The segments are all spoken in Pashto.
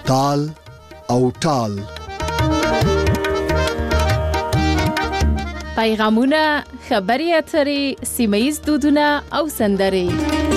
تال او ټال. پیغامونه، خبري اترې، سیمه‌ییز دودونه او سندرې.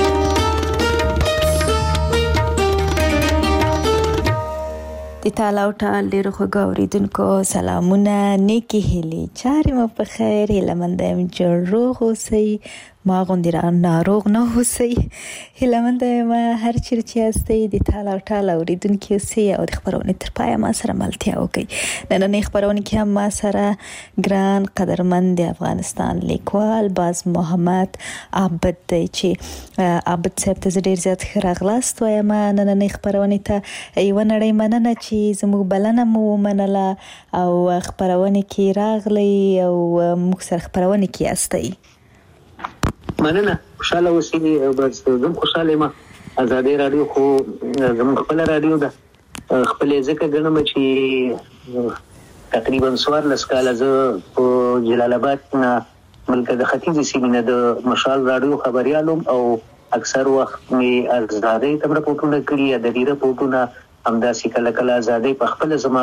د تال او ټال ډیرو خوږو اوریدونکو سلامونه، نیکی هیلې، چارې مو په خیر، هیله مند یم چې روغ اوسئ، ما غوندې ناروغ نه اوسئ. هیله مند یم هر چیرې چې یاستئ د تال او ټال اوریدونکي اوسئ او د خپرونې تر پایه ما سره ملتیا وکړئ. نننۍ خپرونې کې هم ما سره ګران قدرمند د افغانستان لیکوال باز محمد عابد دی چې عابد صاحب ته ډیر زیات ښه راغلاست وایم نننۍ خپرونې ته. یوه نړۍ مننه چې زموږ بلنه مو ومنله او خپرونې کې راغلی او موږ سره خپرونې کې یاستئ. مننه، خوشاله اوسئ. بس زه خوشاله یم. ازادي رادیو خو زموږ خپله رادیو ده، خپلې ځکه ګڼم چې تقریبا 14 کاله زه په جلال آباد نه ملک د ختیځې سیمې نه د مشال رادیو خبریالم او اکثر وخت مې ازادۍ ته رپورټونه کړي، ادبي رپورټونه، همداسې کله کله ازادۍ په خپله زما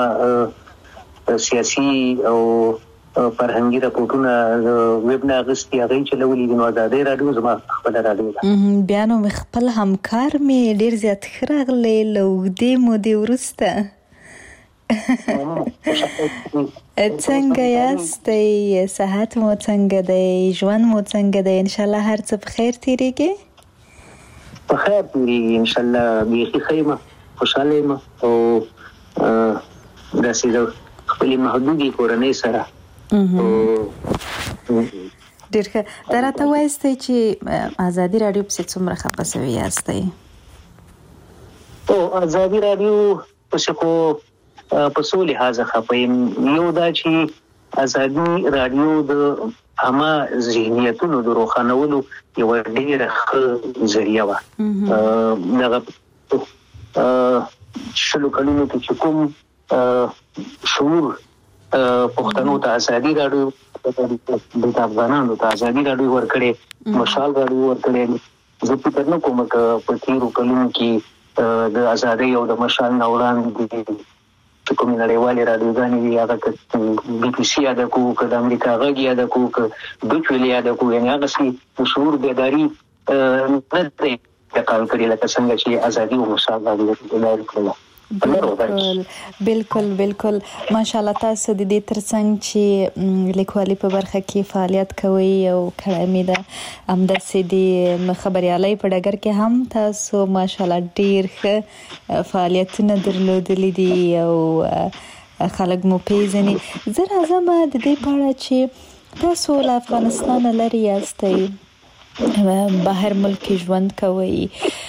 سیاسي او فرهنګي رپورټونه ویب نه اخیستي، هغې چلولي دي. نو ازادۍ رادیو زما خپله رادیو ده. بیا نو خپل همکار مې ډېر زیات ښه راغلی له اوږدې مودې وروسته. څنګه یاستئ؟ صحت مو څنګه دی؟ ژوند مو څنګه دی؟ انشاءالله هر څه په خیر تیریږي؟ په خیر تیریږي انشاءالله. بیخي ښه یم، خوشحاله یم او داسې د خپلې محدودې کورنۍ سره. ډېر ښه. دا راته وایستئ چې ازادي راډیو پسې څومره خفه سوي یاستئ؟ ازادي راډیو پسې خو په څو لحاظه خفه یم. یو دا چې ازادي راډیو د عامه ذهنیتونو د روښانولو یوه ډېره ښه ذریعه وه. دغه 20 کلونو کې چې کوم شعور پښتنو ته ازادي راډیو د افغانانو ته ازادي راډیو ورکړې، مشال راډیو ورکړې. زه فکر نه کوم که په تېرو کلونو کې د ازادۍ او د مشال نه وړاندې چې کومې نړیوالې راډیوګانې وي، هغه که بي بي سي یاده کړو، که د امریکا غږ یاده کړو، که ډوچ ویل یاده کړو، یعنې هغسې د شعور بیداري نه دی انتقال کړې لکه څنګه چې ازادي او مشال راډیو بیداري کړله. بالکل بالکل. ماشاءالله تاسو د دې ترڅنګ چې لیکوالي په برخه کې فعالیت کوئ او کړی مې ده، همداسې د خبریالۍ په ډګر کې هم تاسو ماشاءالله ډېر ښه فعالیتونه درلودلي دي او خلک مو پیژني. زه راځم د دې په اړه چې تاسو له افغانستانه لرې یاستئ، بهر ملک ژوند کوئ،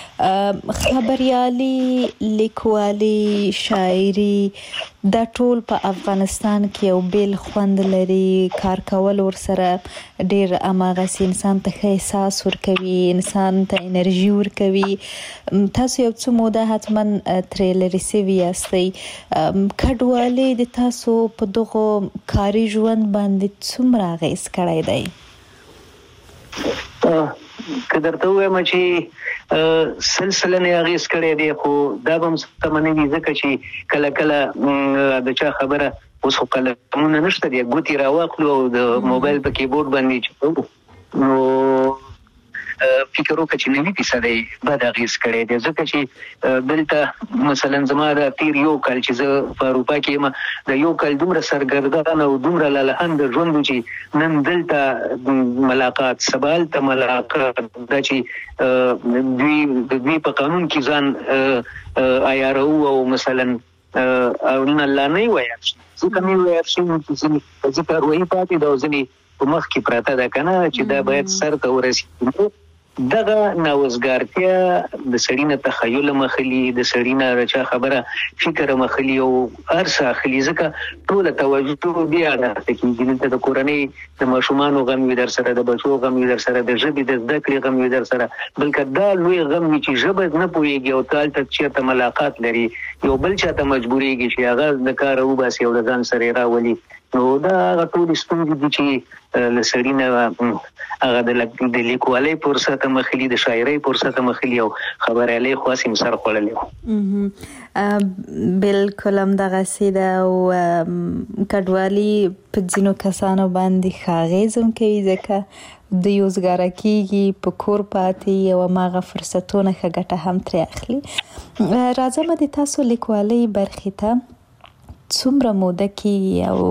خبریالي، لیکوالي، شاعري، دا ټول په افغانستان کې یو بیل خوند لري. کار کول ورسره ډېر هماغسې انسان ته ښه احساس ورکوي، انسان ته انرژي ورکوي. تاسو یو څه موده حتما ترې لرې سوي یاستئ. کډوالۍ د تاسو په دغو کاري ژوند باندې څومره اغېز کړی دی؟ که درته ووایم چې سلسله اغېز کړی دی، خو دا به هم سمه نه وي، ځکه چې کله کله د چا خبره اوس خو قلمونه نشته دی، ګوتې راواخلو او د موبایل په کیبورډ باندې چې نو فکر وکړه چې 90% بد اغېز کړی دی. ځکه چې دلته مثلا زما د تیر یو کال چې زه په اروپا کې یم، د یو کال دومره سرګردان او دومره لالهند ژوند و چې نن دلته ملاقات، سبا هلته ملاقات، دا چې دوی په قانون کې ځان عیارو او مثلا او الله نه ویل شي، ځکه مې ویل شي چې ځکه روحي پاتې ده او ځینې په مخ کې پراته ده که نه چې دا باید سر ته ورسېږي. دغه ناوزګارتیا د سړي نه تخیل مخلي، د سړي نه د چا خبره فکر مخلي او هر څه اخلي، ځکه ټوله توجه دې اړه ته کېږي. دلته د کورنۍ د ماشومانو غم وي در سره، د بچو غم وي در سره، د ژبې د زده کړې غم وي در سره، بلکې دا لوی غم وي چې ژبه نه پوهېږي او ته هلته چېرته ملاقات لري، یو بل چا ته مجبورېږي چې هغه د کاره وباسي او د ځان سره یې راولي، نو دا ټول ستونزې دي چې لسړي نه هغه د لیکوالۍ فرصت مخلي د شاعرۍ فرصت مخلي او خبريالۍ خاص سر خړلې بالکل هم دغه سیده او کډوالي په ځینو کسانو باندې خاغیزم کوي ځکه د یوزګاره کیږي په کور پاتې او ماغه فرصتونه ښه ګټه هم ترې اخلي. راځم د تاسو لیکوالۍ برخې ته څومره موده کې او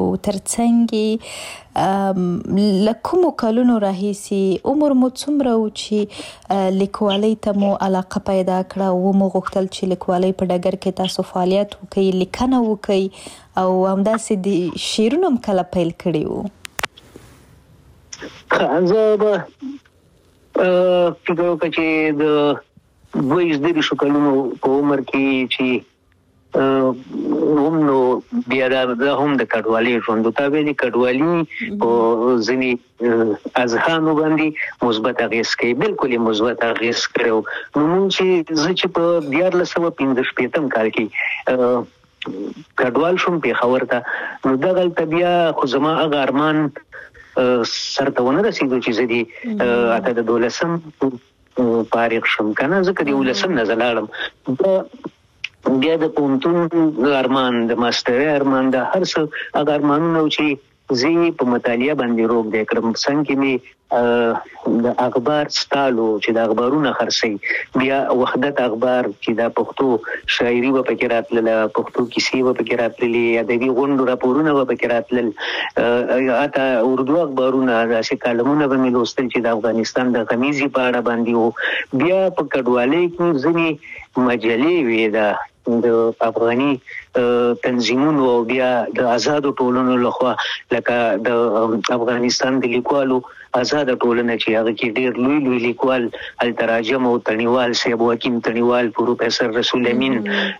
ترڅنګ لکومو کلونو راهیسي عمر مو څومره و چې لیکوالۍ ته مو علاقه پیدا کړه او مو غوښتل چې لیکوالۍ په ډګر کې تاسو فعالیت وکړئ لیکنه وکړئ او همداسې د شعرونو هم کله پیل کړي وو؟ زه به فکر وکړم چې د 22 کلونو په عمر کې چې هم نو بیا دا هم د کډوالۍ ژوند ته ویلي کډوالي او ځینی اذهانو باندې مثبت اغیز کوي بالکل مثبت اغیز کړو نو مونږ چې په 1915 کال کې کډوال شوم په خبر ته نو دا غلطه بیا خو زما هغه ارمان سرته رسیدو چې زدي اته د 12 فارغ شوم کنه ځکه د 12 نزلاړم بیا د پونتون ارمان د ماستر ارمان د هر څه هغه ارمانونه چې زی په مطالعه باندې روغ دی کړم څنګه می د اخبار ستالو چې د اخبارونو خرڅي بیا وحدت اخبار چې د پښتو شاعري و پکې راتله پښتو کیسې و پکې راتللې ادبي غونډو راپورونه و پکې راتلل اته اردو اخبارونه داسې کالمونه به مې لوستل چې د افغانستان د غمیزي په اړه باندې وو بیا په کډوالۍ کې ځینې مجلې وې د افغاني تنظیمونو او بیا د آزاد ټولنو لخوا لکه د افغانستان د لیکوالو آزاد ټولنه چې هغه کې ډېر لوی لیکوال التراجم او تڼیوال سیب حکیم تڼیوال پروفیسور رسول امین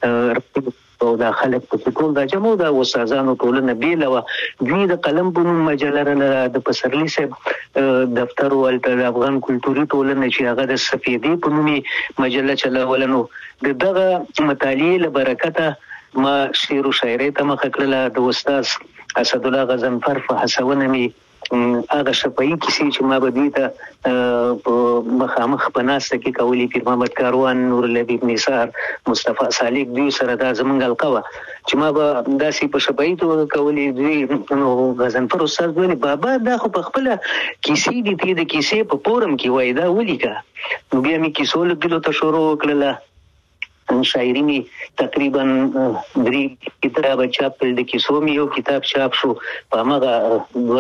او دا خلک په ټول د جمعو د استادانو ټولنه بیلوه دوی د قلم په نوم مجله د پسرلی صاحب دفتر ولته د افغان کلتوري ټولنه چې هغه د سفیدې په نومي مجله چلولنو دغه مطالعې له برکته ما شعر او شاعري ته مخ کړله د استاد اسد الله غضنفر په هڅونه می هغه شپایي کیسې چې ما به دې ته مخامخ پناسته کې کولی پیر محمد کاروان نور لبیب نثار مصطفی صالح دوی سره دا زمونږ القوا چې ما به داسې په شپایي توګه کولی دوی نو غضنفر استاد ویلي بابا دا خو په خپله کیسې دي ته د کیسې په فورم کې وایي دا ولیکه نو بیا مې کیسو لیکلو ته شروع وکړله شاعري می تقریبا 3 کتاب چاپ کړل د کیسو می یو کتاب چاپ شو په هغه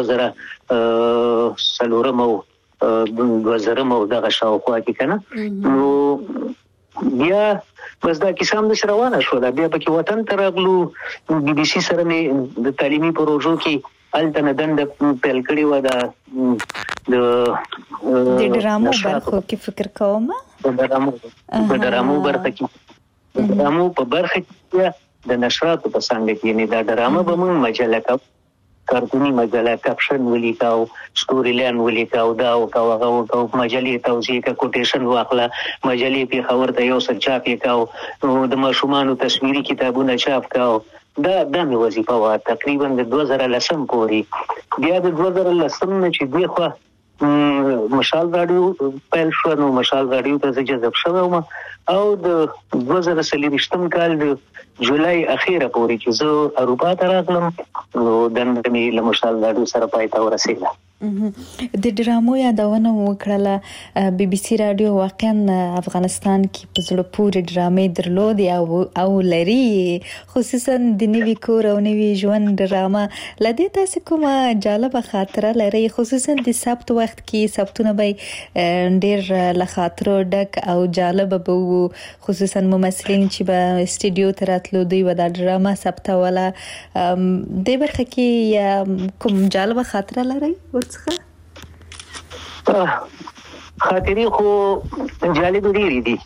2000 مو دغه شاوخوا کې کنه نو بیا بس دا کیسه هم روانه شو دا بیا پکې وطن ته راغلو بي بي سي سره مې د تعلیمي پروژو کې الته دند پیل کړی و دا د ډرامو برخو کې فکر کوم د ډرامو برخه کې ډرامو په برخه کې د نشراتو په څنګه کې نه دا ډرامه به مون مجله کا کارتونی مجله کاپشن ولیکاو سټوري لاین ولیکاو دا او هغه مجلې توضیح کا کوټیشن واخله مجلې په خبر ته یو څه چاپ وکاو د ماشومانو تصویري کتابونه چاپ کاو دا مې وظیفه وا تقریبا د 2010 پورې بیا د 2010 نه چې دی خو مشال رادیو پیل شو نو مشال رادیو ته جذب شوم او د 2023 کال د جولای اخیره پورې چې زه اروپا ته راغلم نو د مې مشال رادیو سره پای ته ورسېدم د ډرامو یادونه وکړه بي بي سي رادیو واقعا افغانستان کې په زړه پورې ډرامې درلودې او لري خصوصا د نوي کور او نوي ژوند ډرامه لدې تاسو کومه جالبه خاطره لري خصوصا د سبت وخت کې سبتونه به ډېر له خاطرو ډک او جالب به خصوصا ممثلین چې به استودیو ته راتلو دوی و دا ډرامه سبته ولا د برخه کې کوم جالبه خاطره لري خاطرې خو جالب ډېرې دي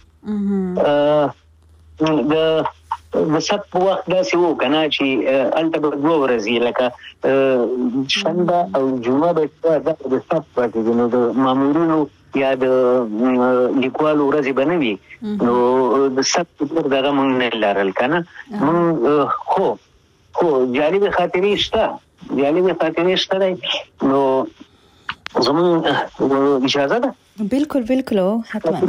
د سب په وخت داسې وو کنه چې الته به 2 ورځې لکه شنبه او جمعه به د سب پاتې نو د مامورینو یا د لیکوالو ورځې به نه وي نو د سب پر دغه مونږ نه لرل کنه مونږ خو جالب خاطرې شته جالب خاطرې شته دی. نو زمون اجازه ده؟ بالکل حتما.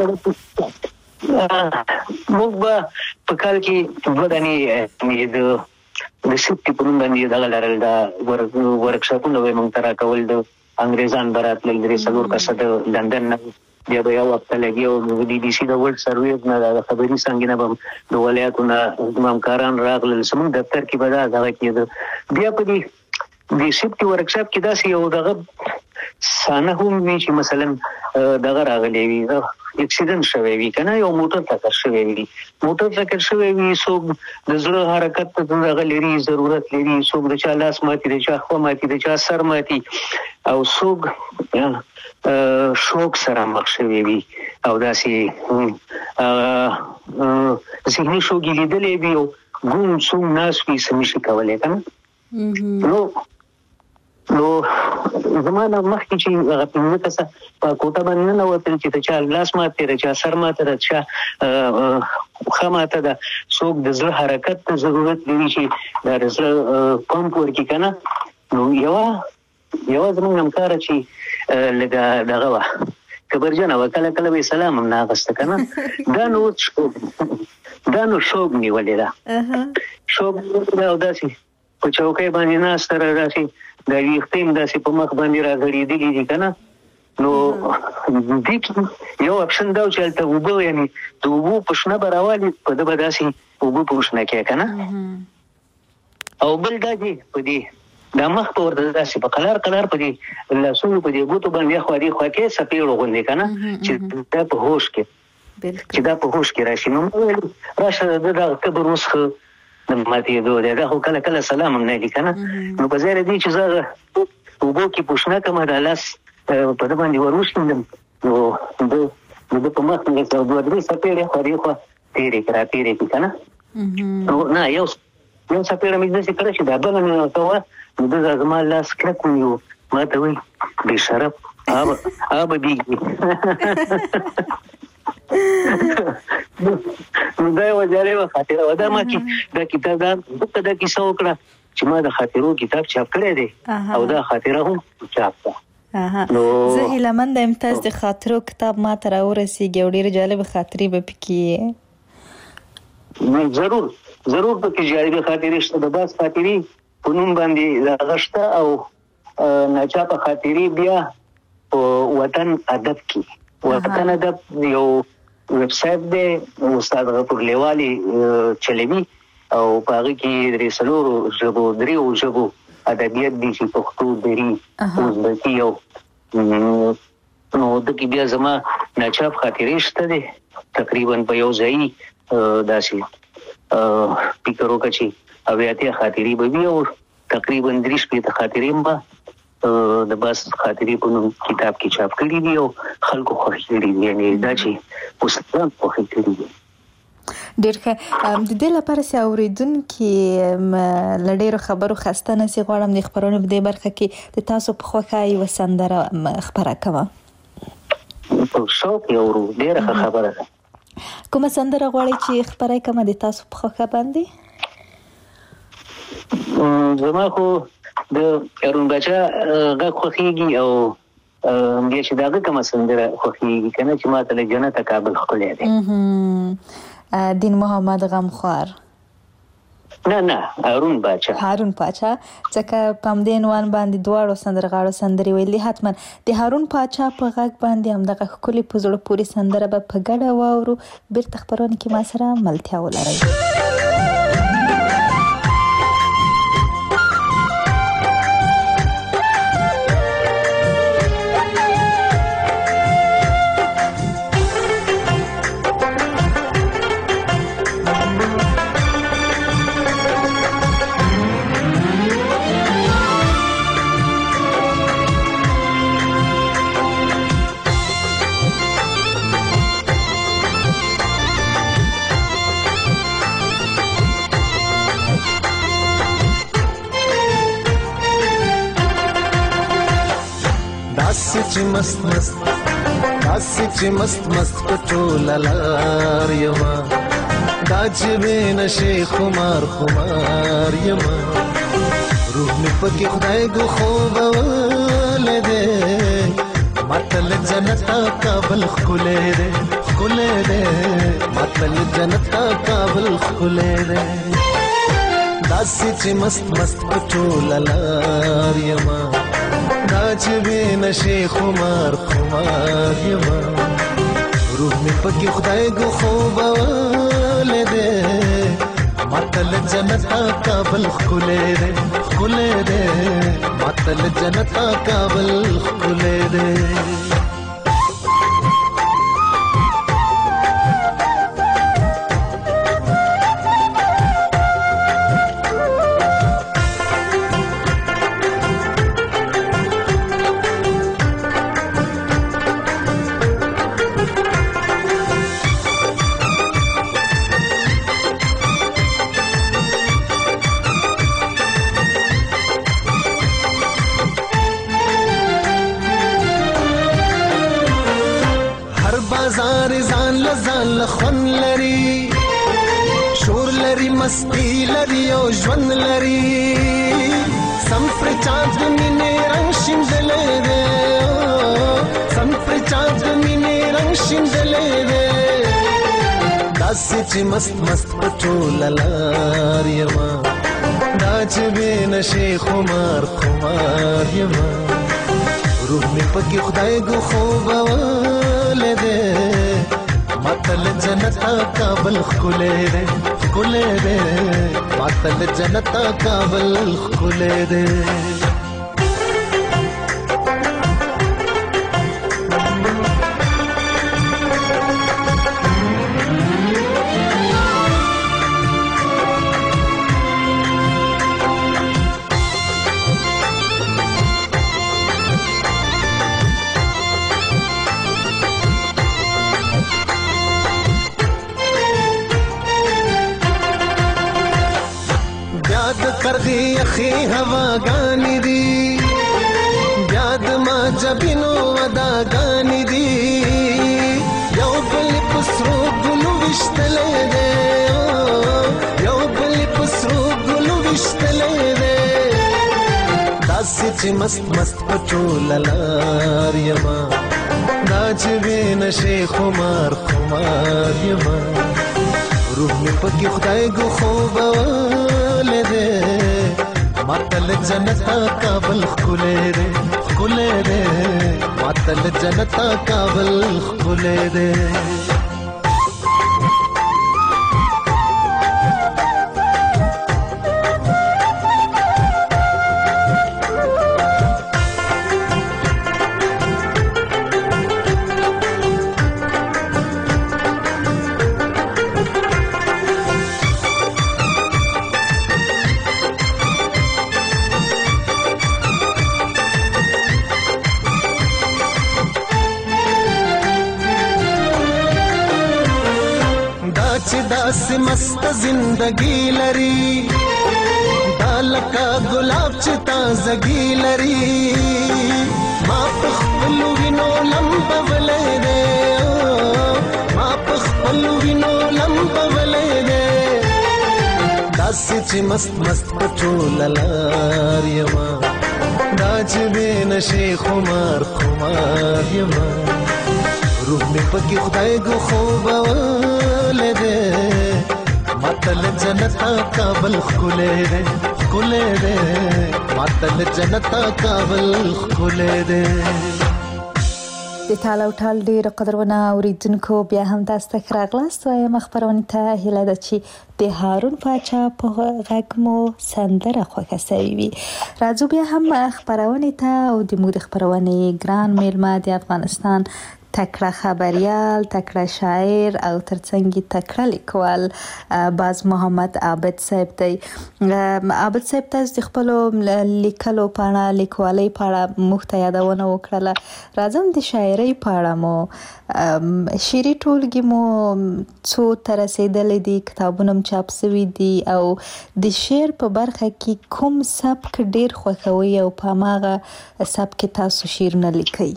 موږ به په کال کې 2 دانې د سپټي په نوم باندې دغه لرل، دا ورکشاپونه به موږ ته راکول. د انګریزان به راتلل 3-4 کسه د لندن نه، بیا به یو وخت لګي او د BBC د ورلډ سرویس نه د خبري څنګه نه به د ولایتونو نه همکاران راغلل. زموږ دفتر کې به دغه کېده. بیا په دې د سپټي ورکشاپ کې داسې یو دغه سانه هم وي چې مثلا دغه راغلی وي، اکسیډنټ شوی وي که نه، یو موټر ټکر شوی وي. موټر ټکر شوی وي، څوک د زړه حرکت ته دغه لري، ضرورت لري، څوک د چا لاس ماتي، د چا خوا ماتي، د چا سر ماتي، او څوک شوک سره مخ شوی وي او داسې ذهني شوک یې لیدلی وي او ګوم څوم ناس وي، څه نشي کولی که نه. نو زما نه مخکې چې هغه 5 کسه په کوټه باندې ننوتل چې د چا لاس ماته، د چا سر ماته، د چا پښه ماته ده، څوک د زړه حرکت ته ضرورت لري چې د زړه پمپ ورکړي که نه. نو یوه زموږ همکاره چې لږه دغه وه، کبرجنه وه، کله کله به یې سلام هم نه اخسته که نه. دا نو شوق نیولې ده، شوق نیولې ده او داسې په چوکۍ باندې ناسته را داسې د ویښته هم داسې په مخ باندې راغړېدلي دي که نه. نو دې کې یو اپشن دا و چې هلته اوبه، یعنې د اوبو پوښنه به راوالي، په ده به داسې اوبه پوښنه کوې که نه. او بل دا چې په دې دا مخ په ورته داسې په قلار په دې لاسونو په دې ګوتو باندې خوا دې خوا کې څپېړو غوندې که نه، چې دا په هوش کې راشي. نو ویل راشه د دغه قبر وسخه د ماتېدو دی، دا خو کله کله سلام هم نه دي که نه. نو په ځای دې چې زه اوبو کې پوښنه کومه، دا لاس په ده باندې ور وشیندم، نو د ده په مخ کې 2-3 څپېړې خوا دې خوا تېرې کړې که نه. نو نه یو څپېړه مې داسې کړه چې دا بله مې ورته وه، نو ده زما لاس کلک ونیو، ما ته وایي بېشرف آبه بیږي. نو دا یوه جالبه خاطره وه. دا ما چې دا کتاب دا کیسه وکړه چې ما د خاطرو کتاب چاپ کړی دی او دا خاطره هم چاپ ده. زه هیلهمنده یم تاسو د خاطرو کتاب ما ته راورسېږي او ډېرې جالبې خاطرې به پکې ضرور پکې جالبې خاطرې شته. د بعض خاطرې په نوم باندې دغه شته او ناچاپه خاطرې بیا په وطن ادب کې. وطن ادب یو ویب سایټ دی، استاد غفور لیوالي چلوي او په هغه کې 3 ژبو ادبیات دي چې پښتو، دري، ازبکي او نو د کې بیا زما ناچاپ خاطرې شته دي. تقریبا په یو ځای داسې فکر وکړه چې 80 خاطرې به وي او تقریبا 30 خاطرې به د بس خاطرې په نوم کتاب کې چاپ کړي دي او خلکو خوښ کړي دي، یعنې دا چې استادان خوښ کړي دي. ډېر ښه. د دې لپاره چې اورېدونکي له ډېرو خبرو خسته نه شي، غواړم د خپرونې په دې برخه کې د تاسو په خوښه یوه سندره خپره کوم. په شوق یې اورو، ډېره ښه خبره ده. کومه سندره غواړئ چې خپره کومه د تاسو په خوښه باندې؟ زما خو د ارون باچا غږ خوښېږي او بیا چې د هغه کومه سندره خوښېږي که نه چې ما ته له جنته کابل ښکلی دی. دین محمد غمخوار؟ نه هارون باچا. ځکه په همدې عنوان باندې دواړو سندرغاړو سندرې ویلي. حتما د هارون باچا په غږ باندې همدغه ښکلې په زړه پورې سندره به په ګډه واورو. بیرته خپرونه کې ما سره ملتیا ولرئ. چې مست پټول لار یما دا چې به نشي خمار یما روح می پکې خدای ګو خوبولې دې ماتل جنت کابل خولې دې ماتل جنت کابل خولې دې داسې چې مست پټول لار یما دا چې وینه شي خمار یما روح می پکې خدای ګو خوبولې دې ماتل جنت کابل خولې دې ماتل جنت کابل خولې دې خون لري شور لري مستی لري او ژوند لري سم پر چاند مینې رنگ شیندلې دې سم پر چاند مینې رنگ شیندلې دې داسې چې مست پټول لار یما دا چې وینه شي خمار یما روح می پکې خدای ګو خوبولې دې ماتل جنت کابل خولې دې ماتل جنت کابل خولې دې کرغی اخی ہوا گانی دی یاد ما جبینو ودا گانی دی یو بل پسرو گلو وشتلے دے یو بل پسرو گلو وشتلے دے داسی چی مست پچول لار یما ناچ بین شیخ خمار یما روح می پکی خدای گو خوبولې دې ماتل جنت کابل خولې دې ماتل جنت کابل خولې دې داسې مست زندگی لري دالکا گلاب چې تازگی لري ما په خپل وینو لمبولې دې ما په خپل وینو لمبولې دې داسې چې مست پټول لار یما دا چې وینه شي خمار یما روح می پکې خدای ګو خوبولې دې ماتل جنت کابل خولې دې ماتل جنت کابل خولې دې د تاله او ټال ډېر قدرونه اوریدونکو بیا هم تاسو ته راغلاست وایم خبرونه ته هیله ده چې د هارون پاچا په غږ مو سندره خوښه شوې وي راځو بیا هم خبرونه ته او د مو د خبرونه ګران میلمه د افغانستان تکړه خبريال تکړه شاعر او ترڅنګ تکړه لیکوال باز محمد عابد صاحب دی عابد صاحب تاسو د خپل لیکلو پاڼه لیکوالۍ پاڼه مخته یادونه وکړه راځم د شاعرۍ پاڼه مو شعري ټولګي مو څو تر رسیدلې دي کتابونه چاپ شوي دي او د شعر په برخه کې کوم سبک ډیر خوښوي او په ماغه سبک تاسو شعرونه لیکي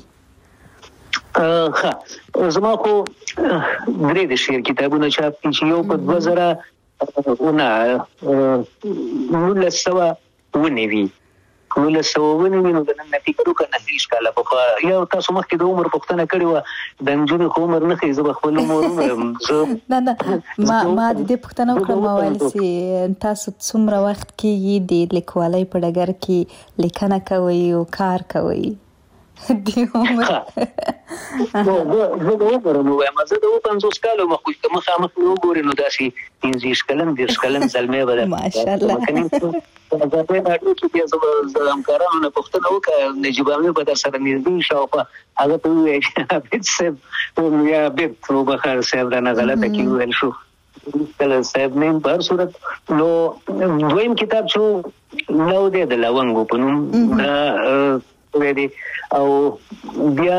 زما خو درې د شعر کتابونه چاپ دي چې یو په 2019 ونوي 1990 د نن فکر وکړه 30 کاله په یو تاسو مخکې د عمر پوښتنه کړې و د نجونو عمر نه خې زه خپل عمر نه ما د دې پوښتنه وکړه ما ویل چې تاسو څومره وخت کې د لیکوالۍ په ډګر کې لیکنه کوئ او کار کوئ دی عمر زه وګورم وایم زه د 50 کالو مخامخ وګورم نو داسې 15 کلن 10 کلن زلمه بل ماشاءالله دا په اړه کې زه همکارانو نه پوښتنه وکړه نجیب امیر په در سره نږدې شو په هغه ته ویل بیت سب یا بیت نو بخار صاحب دا نه غلطه کې ویل شو کله صاحب نه په صورت نو دویم کتاب شو نو د لونګو په نوم دا ویدي او بیا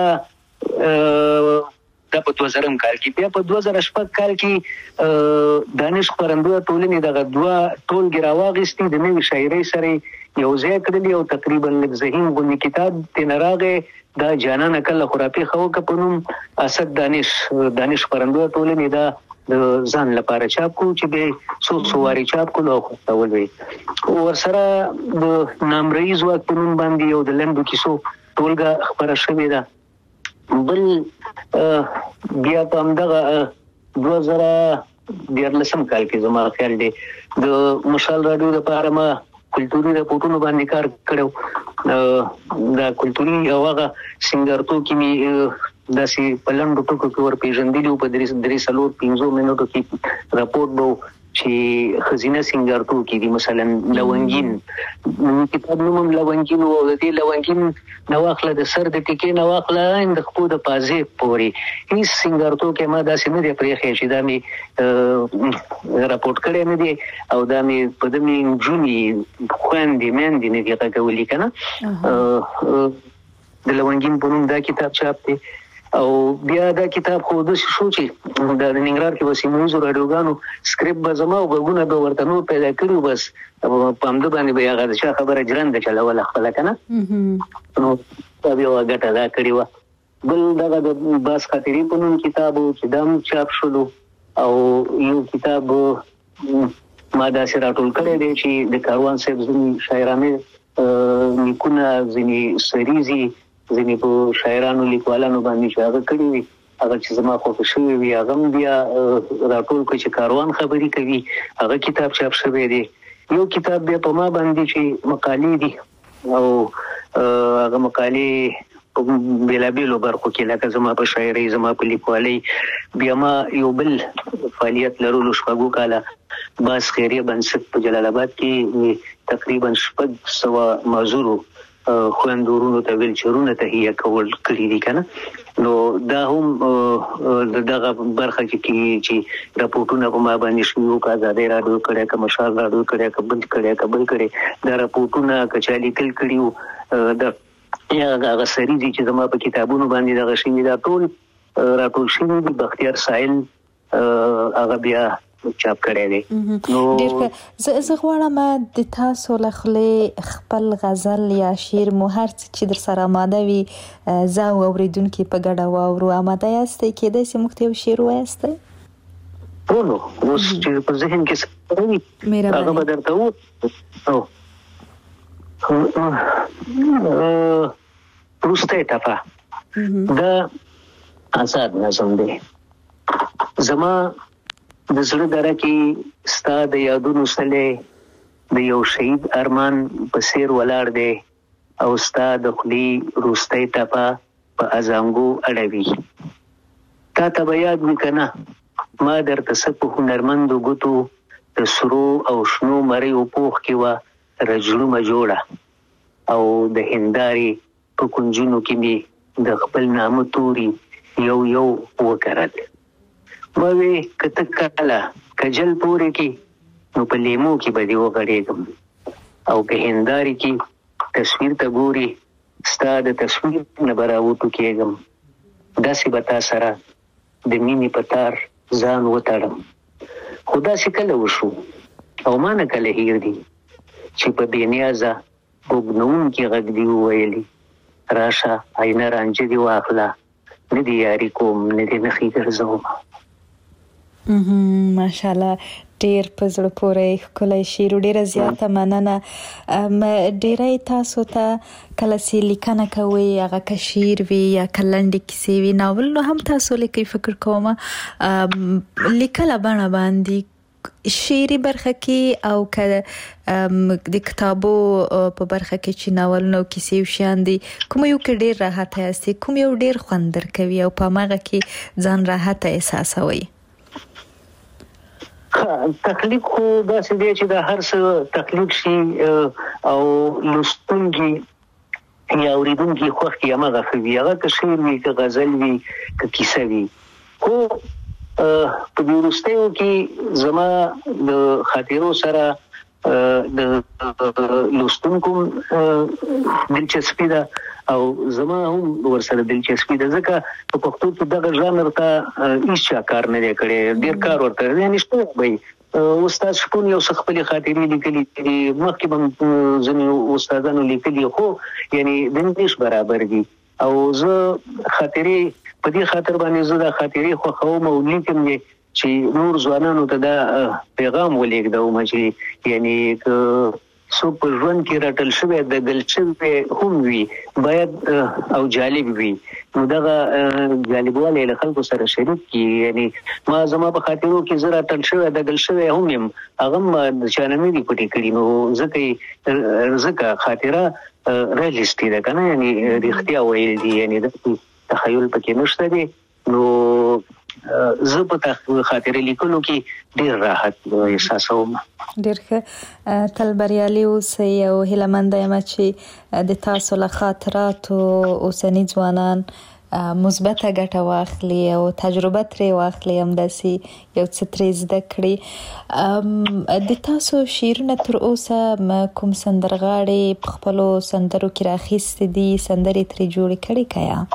دا په 2000 کال کې بیا په 2016 کال کې دانش خپرندوی ټولنې دغه دوه ټولګي راواغستې د نوې شاعرۍ سره یو ځای کړلی او تقریبا ذهین غونډه کتاب تن راغې دا جانان کله خرافي خو په نوم اسد دانش خپرندوی ټولنې دا د ځان لپاره چاپ کو چې به سوواري چاپ کو نو خپل وي ور سره د نامرئیز وخت په نوم باندې یو د لندو کیسو ټولګه خبره شوې ده بل بیا په همدغه 2014 کال کې زما خیال دی د مشال راډیو لپاره ما کلتوري راپورټونو باندې کار کړو دا کلتوري هغه سنگارتو کې می داسې پلان ټکو کې ور پیژندلو په درې سلور 15 منټو کې راپورټ وو چې خزینه سنگارتو کې دي مثلا لونګین کتاب نوم لونګین او د دې لونګین نواخله د سر د ټکی نواخله اند خو د پازې پوري هیڅ سنگارتو کې ما داسې نه دی پرې خېشي دا می راپورټ کړی نه دی او دا می په دمي جونی خويندې مندې نه دی راغولي کنه د لونګین په نوم دا کتاب چاپ دی او بیا دا کتاب خو د شو چې د ننګرهار کې وسیموزو راډیوګانو سکرپټ به زما او غوونه به ورته نو پیدا کړو بس په همد باندې به هغه څه خبره جرند چلول خپل کنه نو دا بیا غټه دا کړی و بل دغه د باس خاطرې په نوم کتاب چې دم چاپ شلو او یو کتاب ما دا سره ټول کړی دی چې د کاروان صاحب زمي شاعرانه نیکونه زمي سریزي ځینې په شاعرانو لیکوالانو باندې چې هغه کړي وي هغه چې زما خو شوی وي هغه بیا راټول کړي چې کاروان خبري کوي هغه کتاب چاپ شوی دی یو کتاب بیا په ما باندې چې مقالې دي او هغه مقالې په بلابلو برخو کې لکه زما په شاعري زما په لیکوالۍ بیا ما یو بل فعالیت لرلو شپږ کاله باس خیریه بنسټ په جلال آباد کې تقریبا 600 مزورو خوندورونو ته ویل چرونه ته هي کول کړی دي کنه نو دا هم دغه برخه چې راپورټونه په ما باندې شروع کا زاده راډیو کړه کا مشال راډیو کړه دا راپورټونه کچالي کړیو د هغه سریزي چې زما په کتابونو باندې دغه شی دا ټول راټول شوی دی بختیار سائل هغه بیا چاپ کړی دی نو زه غواړم د تاسو له خپل خپل غزل یا شعر مو هر څه چې در سره آماده وي زه اوریدونکو په ګډه واورو آماده یاستئ کېدای شي موږ ته یو شعر ووایاستئ نو اوس چې په ذهن کې هغه به درته وروسته ټپه دا آزاد نظم دی زما د زړه دره کې ستا د یادونو سلې د یو شهید ارمان په سیر ولاړ دی او ستا د خلی روسته ټپه په ازانګو اړوي تا ته به یاد وکنه ما درته څه په هنرمندو ګوتو د سرو او شنو مریو پوخ کې وه رجلومه جوړه او د هنداري په کنجونو کې مې د خپل نامه توري یو وکرل موي کته کاله کجل پورې کې نو په لیمو کې به دی وغړېږم او په هنداري کې تصویر ته ګوري ستا د تصویر نه براوټو کېږم داسې به تا سره د مینې په تار ځان وتړم خو داسې کله وشو او ما نه کله هیر دي چې په بېنیازه وګنونکي غږ دي وویلي راشه آینه رانجه دي واخله نه دي یاري کوم نه دي نخې ګرځوم ماشاءالله ډیر په زړه پورې ښکلی شعر ډیره زیاته مننه. ډیری تاسو ته کله چې لیکنه کوئ هغه که شعر وي یا که لنډې کیسې وي ناول نو هم تاسو لیکئ فکر کوم لیکله بڼه باندې شعري برخه کې او که د کتابو په برخه کې چې ناولونه او کیسې او شیان دي کوم یو کې ډیر راحت یاستئ کوم یو ډیر خوند درکوي او په هغه کې ځان راحت احساسوئ؟ تخلیق خو داسې دی چې د هر څه تخلیق شي او لوستونکي یا اوریدونکي خوښ کړي هماغه ښه وي هغه که شعر وي که غزل وي که کیسه وي خو په دې وروستیو کې زما د خاطرو سره د لوستونکو دلچسپي ده او زما هم ورسره دلچسپي ده ځکه په پښتو کې دغه ژانر ته هیڅ کار نه دی کړی ډېر کار ورته یعنې شته وایي استاد شپون یو څه خپلې خاطرې لیکلي دي مخکې به ځینې استادانو لیکلي خو یعنې د انګلیش برابر دي او زه خاطرې په دې خاطر باندې زه د خاطرې خوښوم او لیکم چې نور ځوانانو ته دا پیغام ولېږدوم چې یعنې څوک په ژوند کې راټل شوی د ګل شوی هم وي باید او جالب وي نو دغه جالبوالی له خلکو سره شریک کړي یعنې ما زما په خاطرو کې زه راټل شوی د ګل شوی هم یم هغه هم د چا نه مې دي پټې کړي نو ځکه خاطره ریالستي ده که نه یعنې رښتیا ویل دي یعنې داسې تخیل پکې نشته دی نو زه په خاطره لیکلو کې ډیر راحت احساسوم. ډیر ښه تل بریالي اوسئ او هیله منده یم چې د تاسو له خاطراتو اوسني ځوانان مثبته ګټه واخلي او تجربه ترې واخلي همداسې یو څه ترې زده کړي. د تاسو شعرونه تر اوسه کوم سندرغاړي په خپلو سندرو کې راخیستي دي سندرې ترې جوړې کړي که یا؟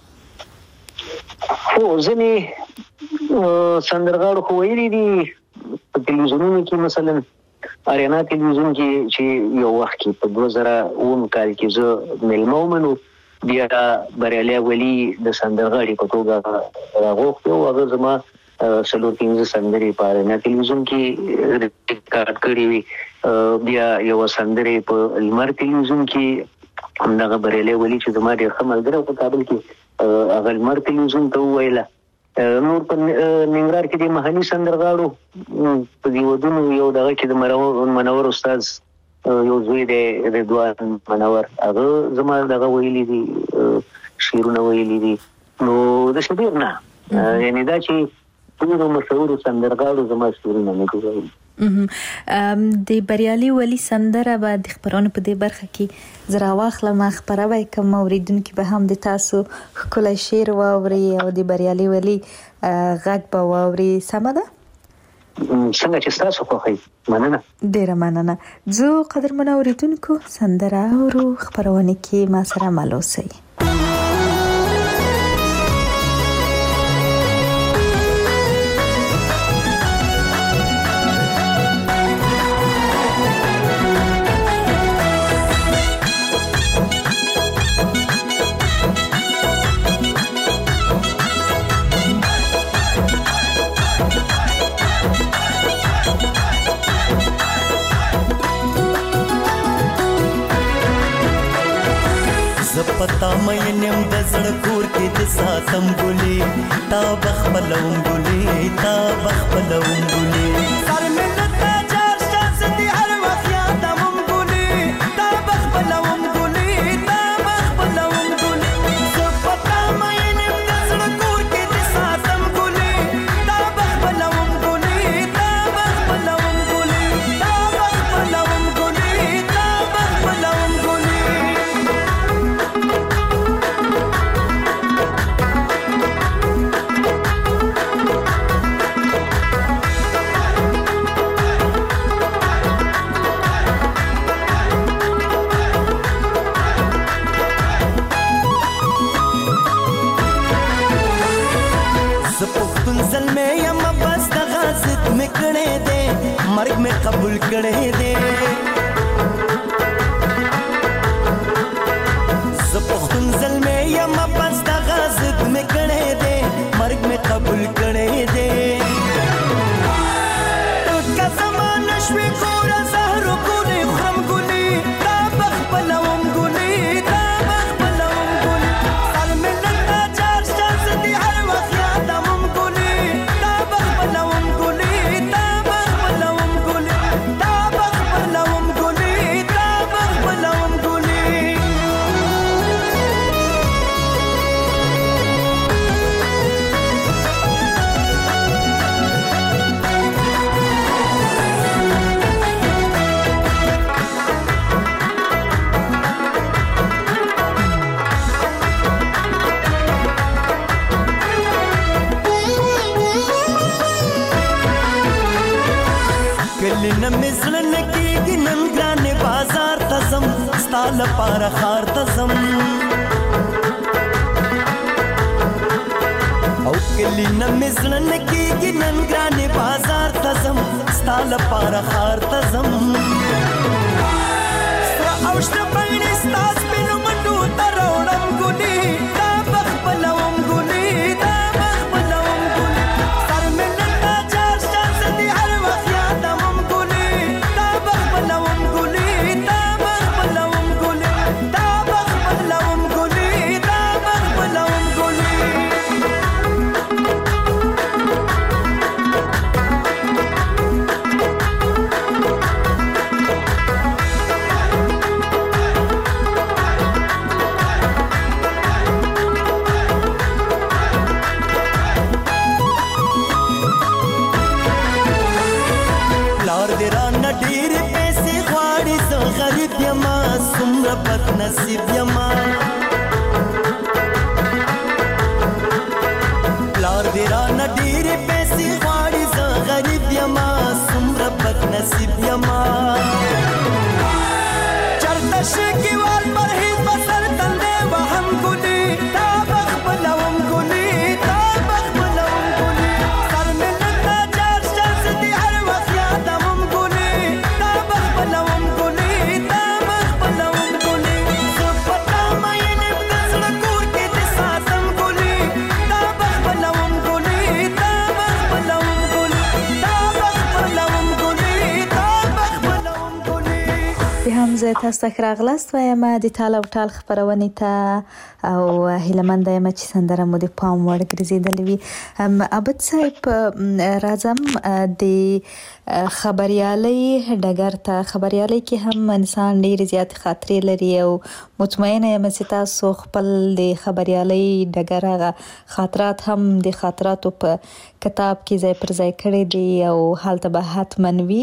خو ځینې سندرغاړو خو ویلي دي په تلویزیونونو کې مثلا اریانا تلویزیون کې چې یو وخت کې په 2009 کال کې زه میلمه ومنو بیا بریالي ولي د سندرغاړي په توګه راغوښتي او هغه زما 4-5 سندرې په اریانا تلویزیون کې ریکارډ کړې وي بیا یو سندرې په لمر تلویزیون کې همدغه بریالي ولي چې زما ډېر ښه ملګری په کابل کې هغه لمر تلویزیون ته وویله نور په ننګرهار کې د محلي سندرغاړو په دې ودونو یو دغه کې د منور استاد یو زوی دی رضوان منور هغه زما دغه ویلي دي شعرونه ویلي دي نو داسې ډېر نه یعنې دا چې ډېرو مشهورو سندرغاړو زما شعرونه نه دي ویلي. د بریالي ولي سندره به د خبرونو په دې برخه کې زه راواخلم خپره به یې کړم اورېدونکي به هم د تاسو ښکلی شعر واوري او د بریالي ولي غږ به واوري سمه ده؟ څنګه چې ستاسو خوښوي مننه ډېره مننه. زه قدرمنو اورېدونکو سندره اورو خپرونې کې ما سره مل اوسئ. پتا مینم د زړه کور کې د ساتم ګلې تا بخبلوم ګلې تا بخبلوم ګلې سر مې لته جار شاس دي هر وخت یادوم ګلې تا بخبلوم ګلې تا بخبلوم ګلې پتا مینم د زړه کور کې د ساتم ګلې تا بخبلوم ګلې تا بخبلوم ګلې تا بخبلوم ګلې تا بخبلوم ګلې مرگ میں قبول کرے دے زپختون ظلمے یا مپس دا غازد میں کرے دے مرگ میں قبول کرے دے ٹوٹ کا کلی نه مزړه نکیږي نن ګرانې بازار ته ځم ستا لپاره ښار ته ځم او کلی نه مزړه نکیږي نن ګرانې بازار ته ځم ستا لپاره ښار ته ځم سره او شته بنګړې ستا سپینو منډو ته راوړم ګلې دا بخپلوم ګلې دا بخپلوم ګلې سر مې نن دا چار شانس دي هر وخت یادوم ګلې دا بخپلوم ګلې دا بخپلوم ګلې دا بخپلوم ګلې دا بخپلوم ګلې بد نصیب یما پلار دې رانه ډېرې پیسې غواړي زه غریب یما څومره بد نصیب یما چرته شګیوال پرهیز به سر تندی وهم ګلې تا بخپلوم ګلې تا بخپلوم ګلې سر مې نن دا چار شانس دي هر وخت یادوم ګلې تا بخپلوم ګلې تا بخپلوم زه تاسو ته راغلاست وایم د ټال او ټال خبرونې ته او هیلمنده یم چې سندره مو د پام وړ ګرځېدلې وي عابد صاحب راځم د خبریالۍ ډګر ته خبریالۍ کې هم انسان ډېر زیات خاطرې لري او مطمئنه یم چې تاسو خپل د خبریالۍ ډګر هغه خاطرات هم د خاطراتو په کتاب کې ځای پر ځای کړی دي او هلته به حتما وي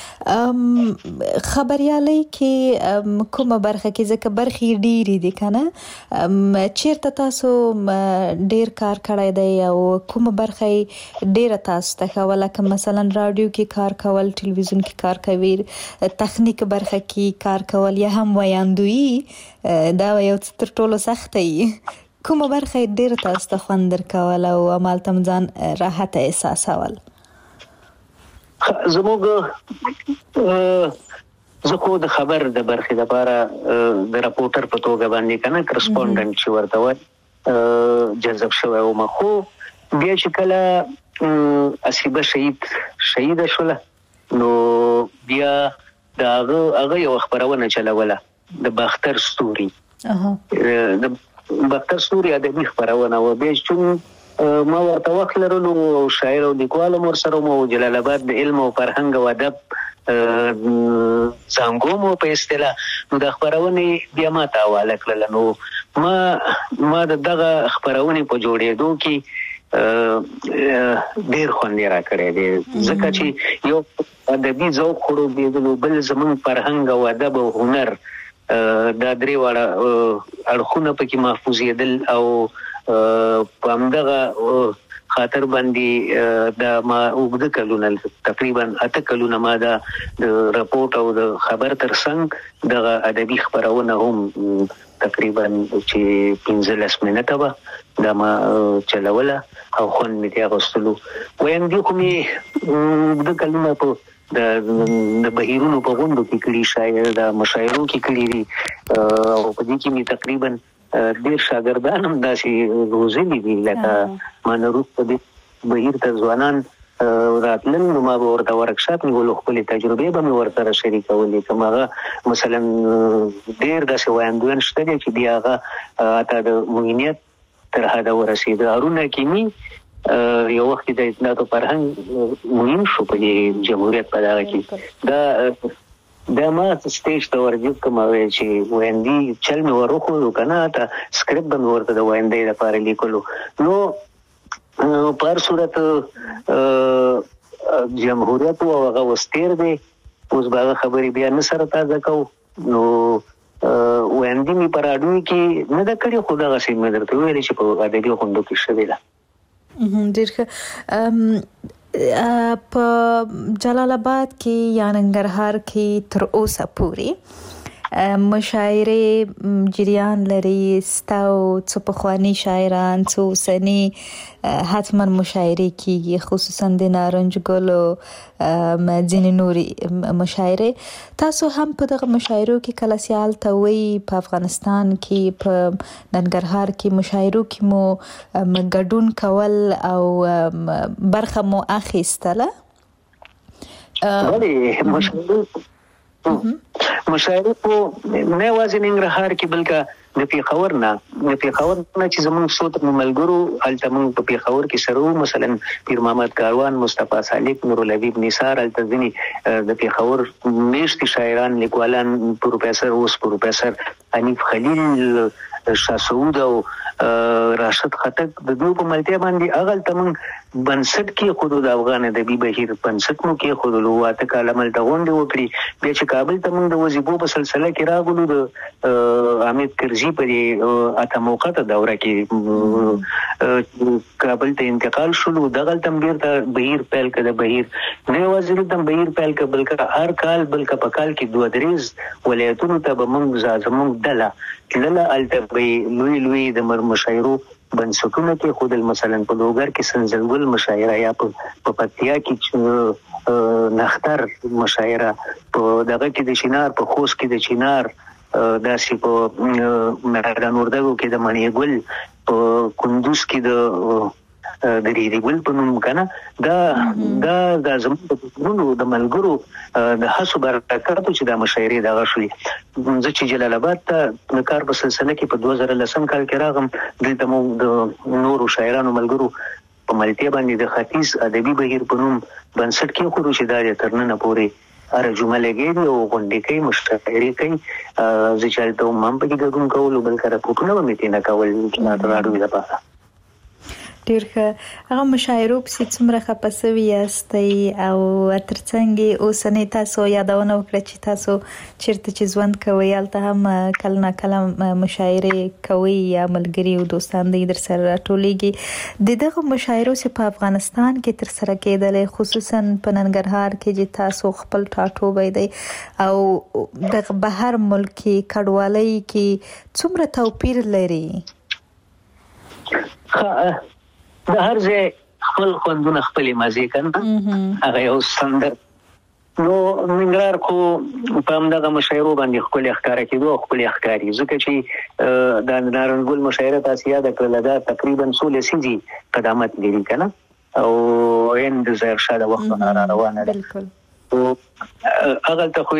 خبریالۍ کې کومه برخه کې ځکه برخې ډېرې دي که نه چیرته تاسو ډېر کار کړی دی او کومه برخه یې ډېره تاسو ته ښه وه لکه مثلا راډیو کې کار کول ټلویزیون کې کار کوي تخنیک برخه کې کار کول یا هم ویاندویي دا یو څه تر ټولو سخته وي کومه برخه یې ډېره تاسو ته خوند درکول او همالته م ځان راحته احساسول زموږ زه خو د خبر د برخې لپاره د راپورټر په توګه باندې کنه کرسپونډنټ چې ورته وایي جذب شوی وم خو بیا چې کله اسیبه شهیده شوله نو بیا د هغه یو خبرونه چلوله د باختر ستوري د باختر ستوري ادبي خبرونه و بیا چې ما ورته وخت لرلو شاعر او لیکوال مور سره مو جلال آباد د علم او فرهنګ او ادب څنګه مو په اصطلاح نو د خبرونه بیا ما ته حواله کړل نو ما دغه خبرونه په جوړېدو کې ډېر خوند را کړی دی ځکه چې یو ادبي ذوق خورو دی بل زمون فرهنګ او ادب او هنر دا درې واړه اړخونه پکې محفوظېدل او په همدغه خاطر باندې دا ما اوږده کلونه تقریبا 8 کلونه ما دا د راپورټ او د خبر ترڅنګ دغه ادبي خبرونه هم تقریبا چې 15 منټه به دا ما چلوله او خوند مې ترې اخیستلو ویاندې خو مې اوږده کلونه په د بهیرونو په غونډو کې کړي شاید د مشاعرو کې کړي دي او په دې کې مې تقریبا ډېر شاګردان هم داسې روزلي دي لکه ما نه وروسته دې بهیر ته ځوانان راتلل نو ما به ورته ورکشاپ نیولو خپلې تجربې به مې ورسره شریکولې کوم هغه مثلا ډېر داسې ویاندویان شته دي چې بیا هغه حتی د معینیت تر حده ورسېده هارون حکیمي یو وخت د اطلاعات او فرهنګ مهم شو په دې جمهوریت په دغه کې دا ما سټیج ته ورځم کوم چې ویندي چل مې ورخو کنه ته سکرپټ به ورته د ویندي لپاره لیکلو نو په هر صورت جمهوریت او هغه وستیر دی اوس به خبرې بیا نه سره تازه کو نو ویندي می پر اډو کې نه د کړي خو دغه سیمه درته ویل چې په ادبي خوندو کې شوی ده ډېر ښه په جلال آباد کې یا ننګرهار کې تر اوسه پورې مشاعرې جریان لري. ستاسو څو پخواني شاعران څو اوسني حتما مشاعرې کیږي، خصوصا د نارنج ګلو ځینې نورې مشاعرې. تاسو هم په دغه مشاعرو کې کله سیال ته وی په افغانستان کې په ننګرهار کې مشاعرو کې مو ګډون کول او برخه مو اخیستله؟ مشاعره په نه یوازې ننګرهار کې بلکې د پیښور نه چې زموږ څو ملګرو هلته موږ په پیښور کې سره مثلا پیر محمد کاروان، مصطفی سالک، نور الحبیب نثار، هلته ځینې د پیښور میشتي شاعران لیکوالان پروفیسر حنیف خلیل، شاه سعود او راشد خټک د دوی په ملتیا باندې هغه موږ بنسټ کې خود د افغان ادبي بهیر بنسټ مو کې خود لواته کلمل د غونډه وکړي. بیا چې کابل ته موږ د وظیفو په سلسله کې راغلو د حامد کرزي په اته موقته دوره کې کابل ته انتقال شول. دغه تم بیرته بهیر پیل کړه. بهیر نه یوازې د بهیر پیل کړه بلکې هر کال بلکې په کال کې 2-3 ولایتونو ته به موږ زموږ ډله الته لوی د مشاعرو بنسټونه کې خود مثلا په لوګر کې سنځلګل مشاعره یا په پکتیا کې نختر مشاعره، په دغه کې د چینار، په خوست کې د چینار، داسې په میدان وردګو کې د مڼې ګل، په کندوز کې د ریډي ګل په نوم کنه. دا زموږ د ملګرو د هڅو برکت چې د مشاعرې دغه شوې. زه چې جلال آباد ته د کار په سلسله کې په 2010 کال کې راغم، دلته مو د نورو شاعرانو ملګرو په ملتیا باندې د ختیځ ادبي بهیر په نوم بنسټ کې خو چې دا تر نن پورې هر جمله لګېږي او غونډې کوي، مشاعرې کوي. زه چې هلته هم پکې ګډون کولو بلکې راپورټونه به مې ترې نه کول د راډیو لپاره. ډېر ښه. هغه مشاعرو پسې څومره خفه سوي یاستئ او ترڅنګ اوسنۍ تاسو یادونه وکړه چې تاسو چیرته چې ژوند کوئ هلته هم کله نه کله مشاعرې کوئ یا ملګري او دوستان دې در سره راټولېږي. د دغه مشاعرو چې په افغانستان کې ترسره کېدلې، خصوصا په ننګرهار کې چې تاسو خپل ټاټوبی دی او دغه بهر ملک کې کډوالۍ کې څومره توپیر لري؟ د هر ځای خپل خوندونه خپلې مزې کنه، هغه یو سندر. نو ننګرهار خو په همدغه مشاعرو باندې ښکلې ښکاره کېدو او ښکلې ښکاري، ځکه چې د نارنجګل مشاعره تاسې یاده کړله دا تقریبا 16 لسیزې قدامت لري کنه، او هند ظاهرشاه د وخت نه را روانه ده. هغه ته خو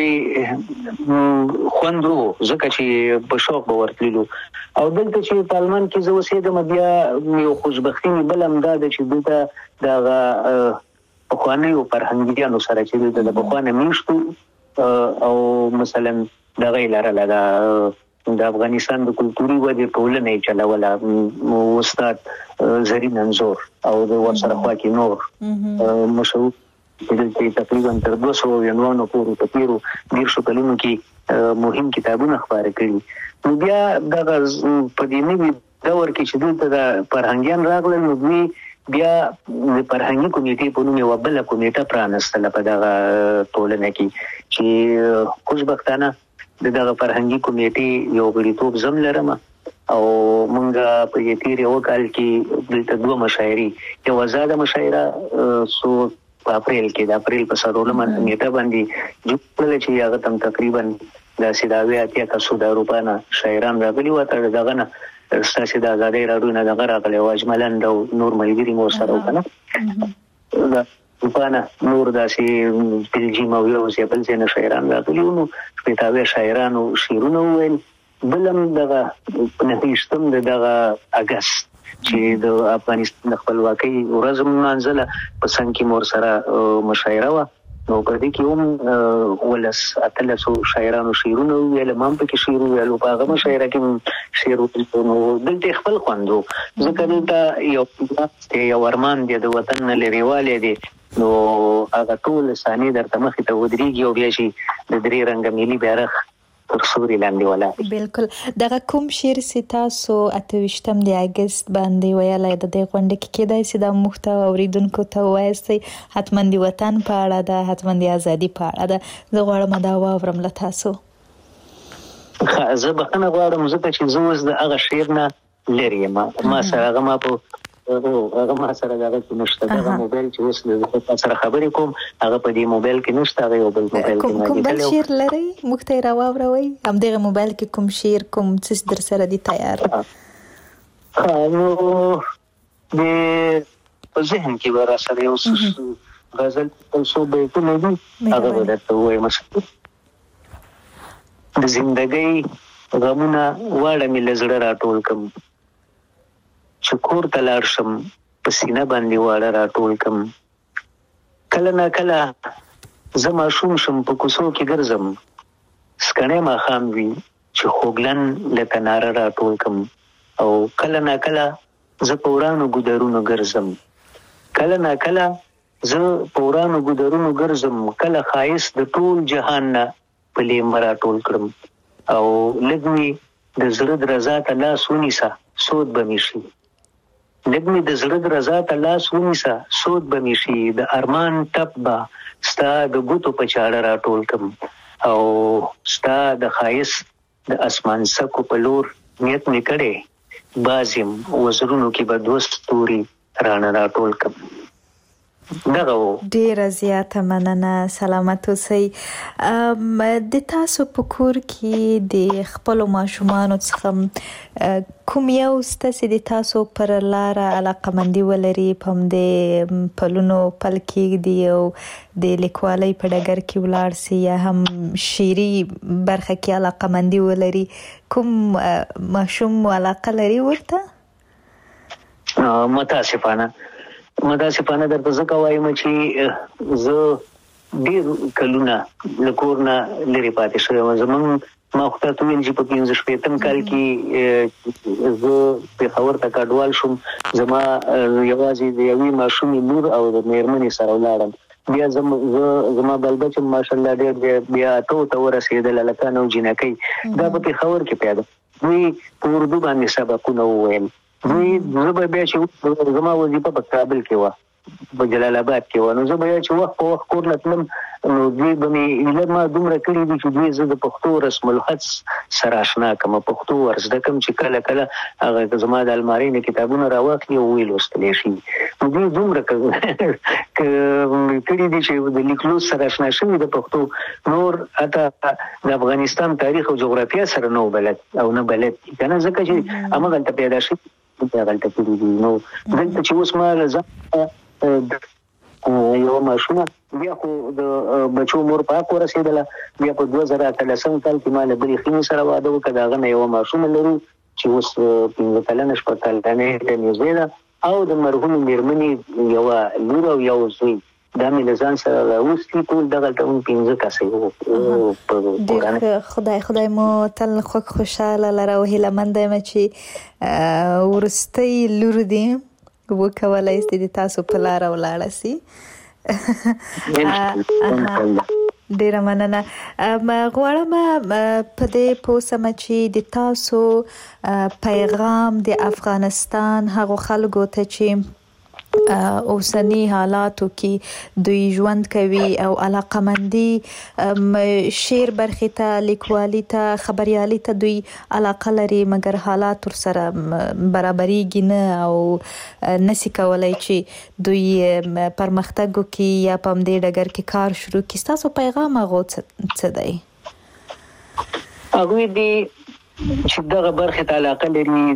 خوند وو ځکه چې په شوق به ورتللو. او دلته چې په آلمان کې زه اوسېږم بیا یو خوشبختي مې بل هم دا ده چې دلته دغه پخوانیو فرهنګیانو سره چې دلته د پخوانه میشتو او مثلا دغه یې لرله د افغانستان د کلتوري ودې ټولنه یې چلوله، استاد زرین انځور او د ورسره خوا کې نور مشهور دلته تقریبا تر 200 عنوانو پورې په تېرو 10 کلونو کې مهم کتابونه خپاره کړي. نو بیا دغه په دې نوي دور کې چې دلته د فرهنګیان راغلل، نو دوی بیا د فرهنګي کمیټې په نوم یوه بله کمیټه پرانستله په دغه ټولنه کې چې خوشبختانه د دغه فرهنګي کمیټې یو غړیتوب زم لرم او مونږ په تېر یو کال کې دلته 2 مشاعرې، یو آزاده مشاعره په اپریل کې د اپریل په 16 نیټه باندې جوړه چې هغه تم تقریبا د سیداوی اتیا کسو د اروپا نه شاعران راغلي وو. تر دغه نه ستاسو د آزادۍ راډیو نه دغه راغلی و، اجملند او نور ملګري مو سره وکړه د اروپا نه نور داسې بلجیم او یو ځای بل ځای نه شاعران راغلي وو. نو شپېتاوی شاعرانو شعرونه وویل. بل هم دغه 29 د دغه اګست چې د افغانستان د خپلواکۍ ورځ منځله په څنګ کې مور سره مشاعره وه، نو په دې کې هم 13 شاعرانو شعرونه وویل، ما هم پکې شعر وویلو، په هغه مشاعره کې شعر وویل. نو دلته خپل خوند و، ځکه دلته یو ارمان دی د وطن نه لرېوالی دی، نو هغه ټول ثانیې درته مخې ته ودرېږي او بیا چې د 3 رنګه ملي بیرغ تر سوري لاندې ولاړ. بالکل. دغه کوم شعر چې تاسو 28 د اگست باندې ویلای د دې غونډه کې کېدای شي د محتوا اوریدونکو ته وایي حتما د وطن په اړه ده، حتما د ازادي په اړه ده. زه غواړم دا واورم له تاسو. زه بخښنه غواړم ځکه چې زه اوس د هغه شعر نه لرې یم. ما سره هغه ما سره دغه کې نشته. دغه موبایل چې اوس له سره خبرې کوم هغه په دې موبایل کې نشته. هغه یو بل موبایل کې کوم بل شعر لرئ موږ ته یې راواوروئ؟ همدغه موبایل کې کوم شعر کوم څه در سره دي تیار؟ نو د په ذهن کې به راسره یو غزل څو بیتونه دي هغه به درته ووایم. د زندګۍ غمونه واړه مې له زړه راټول کړم، چې کور ته لاړ شم په سینه باندې واړه راټول کړم. کله نا کله زه ماشوم شم په کوڅو کې ګرځم، سکڼی ماښام وي چې خوږلن له تناره راټول کړم. او کله نا کله زه په ورانو ګودرونو ګرځم، کله نا کله زه په ورانو ګودرونو ګرځم. کله ښایست د ټول جهان نه په لیمه راټول کړم. او لږ مې د زړه درزا ته لاس ونیسه سود به مې شي، لږ مې د زړه درزا ته لاس ونیسه سود به مې شي. د ارمان ټپ به ستا د ګوتو په چاړه راټول کړم. او ستا د ښایست د اسمان سکو په لور نیت مې کړی، باز یم وزرونو کې به دوه ستوري رانه راټول کړم. ډیره زیاته مننه. سلامت اوسئ. د تاسو په کور کې د خپلو ماشومانو څخه کوم یو ستاسو د تاسو پر لاره علاقمندي ولري، په همدې پلونو پل کېږدي او د لیکوالۍ په ډګر کې ولاړ سي، یا هم شعري برخه کې علاقمندي ولري؟ کوم ماشوم علاقه لري ورته؟ متاسفانه درته ځکه وایم چې زه ډېر کلونه له کور نه لرې پاتې شوی یم. زموږ ما خو تاسو ویل چې په 15 کال کې زه پېښور ته کډوال شوم. زما یوازې د یوې ماشومې لور او د مېرمنې سره ولاړم. بیا زما بل بچ ماشاءالله ډېر بیا ته ورسېدل، هلکان او جینکۍ. دا په پېښور کې پیدا دوی په اردو باندې سبقونه وویل. زه به بیا چې زما وظیفه په کابل کې وه، په جلال آباد کې وه، نو زه به چې وخت په وخت کور نه تلم، نو دوی به مې ایله ما دومره کړي دي چې دوی زه د پښتو رسم الخط سره اشنا کړم، پښتو ور زده کړم چې کله کله هغه زما د المارۍ نه کتابونه راواخلي او ویې لوستلی شي. نو دوی دومره کړي دي چې د لیکلو سره اشنا شوي د پښتو. نور حتی د افغانستان تاریخ او جغرافیه سره نه بلد او نه بلد دي که نه، ځکه چې همغلته پیدا شوي هغلته کړي دي. نو دلته چې اوس ما له یوه ماشومه بیا خو د بچو مور پاک ورسېدله، بیا په 2013 کال کې ما له بلې خینې سره واده وکړه. د هغه نه یوه ماشومه لرو چې اوس 15 کلنه 16 کلنې ته نږدې ده، او د مرحومې مېرمنې یوه لور او یو زوی. دا مې له ځان سره راوستي، ټول دغلته هم 15 کسه وو. خدای مو تل خوشحاله لره او هیلهمنده یم چې وروستۍ لور دې وکولی سي د تاسو په لاره ولاړه سي. ډیره مننه. غواړم په دې پوه سم چې د تاسو پیغام د افغانستان هغو خلکو ته چې اوسنی حالاتو کې دوی ژوند کوي او علاقمندي شعر برخې ته، لیکوالي ته، خبریالي ته دوی علاقه لري، مګر حالات ورسره برابرېږي نه او نسي کولی چې دوی پرمختګ وکړي یا په همدې ډګر کې کار شروع کړي. ستاسو پیغام هغو څه دی؟ هغوی دي چې دغه برخې ته علاقه لري،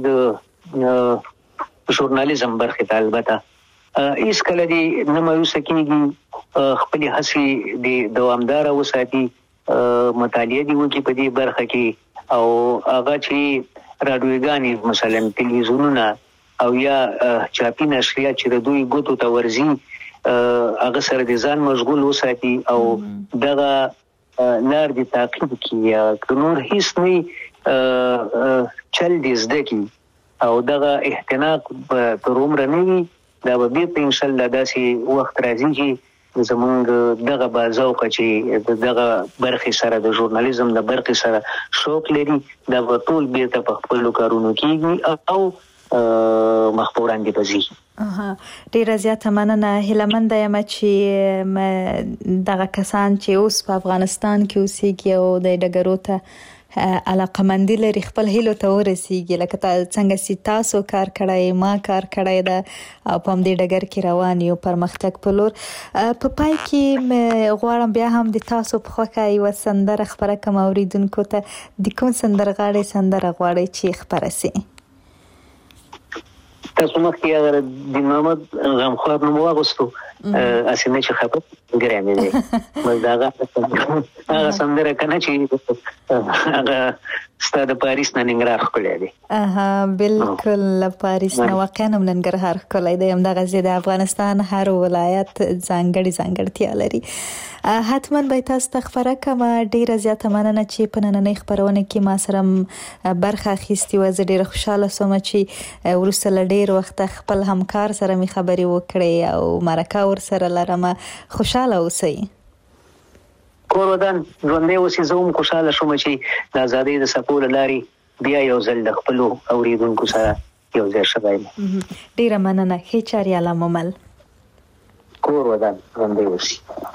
د ژورنالیزم برخې ته البته هیڅ کله دې نه مایوسه کېږي، خپلې هڅې دې دوامداره وساتي، مطالعه دې وکړي په دې برخه کې، او هغه چې راډیوګانې مثلا تلویزیونونه او یا چاپي نشریات چې د دوی ګوتو ته ورځي هغه سره دې ځان مشغول وساتي او دغه لار دې تعقیب کړي، یا که نور هیڅ نه چل دې زده کړي او دغه احتناق تر عمره نه وي. دا به بیرته انشاءالله داسې وخت راځي چې زمونږ دغه بازوقه چې دغه برخې سره د ژورنالیزم د برخې سره شوق لري دا به ټول بیرته په خپلو کارونو کېږي او مخپوران دي پزي. ډیره زیاته مننه. هیله یم چې دغه کسان چې اوس په افغانستان کې اوسېږي او د ډګرو ته علاقمندي لري خپل هیلو ته ورسیږي، لکه څنګه چې تاسو کار کړی، ما کار کړی ده او په همدې ډګر کې روان یو پرمختګ په لور. په پای کې غواړم بیا هم د تاسو په خوښه یوه سندره خپره کړم اوریدونکو ته. د کوم سندرغاړي سندره غواړئ چې خپره سي؟ تاسو مخکې هغه د محمد غمخوار نوم واغوستو اسنه چې خبر ګرامي دی بس هغه سندره کنه چې هغه ستاسو پاریس نه ننګرهار ښکلی دی. بالکل پاریس نه واقعا ننګرهار ښکلی دی. همدغه د افغانستان هر ولایت ځانګړتیا لري. حتما به تاسو ته خبره کوم. ډیره زیاته مننه چې په نننۍ خبرونه کې ما سره برخه اخیستې وه. زه ډیره خوشحاله شوم چې وروسته له ډیر وخت خپل همکار سره مې خبرې وکړې او مرکه ورسره لرم. خوشحاله اوسئ. کور ودان ژوندی اوسئ. زه هم خوشحاله شوم چې د ازادۍ د څپو له لارې بیا یو ځل د خپلو اوریدونکو سره یو ځای شوی یم. ډیره مننه. ښې چارې علاممل. کور ودان ژوندی اوسئ.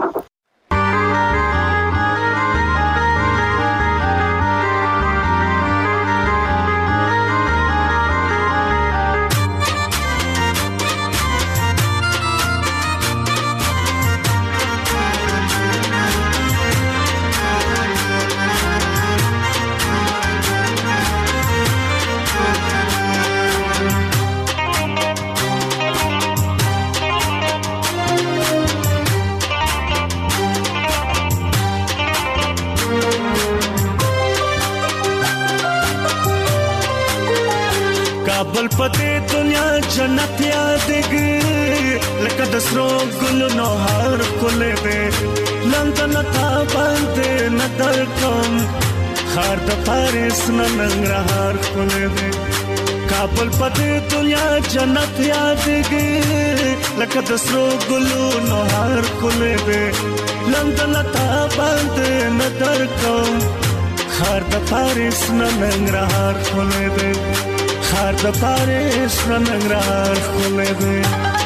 کابل پته دنیا جنت یادګي لکه د سرو ګلو نو هر کوله به لندن تا باندې نظر کوم خار د پاریس ننګرهار کوله به کابل پته دنیا جنت یادګي لکه د سرو ګلو نو هر کوله به لندن تا باندې نظر کوم خار د پاریس ننګرهار کوله به خار د پاریس ننګرهار ښکلی دی.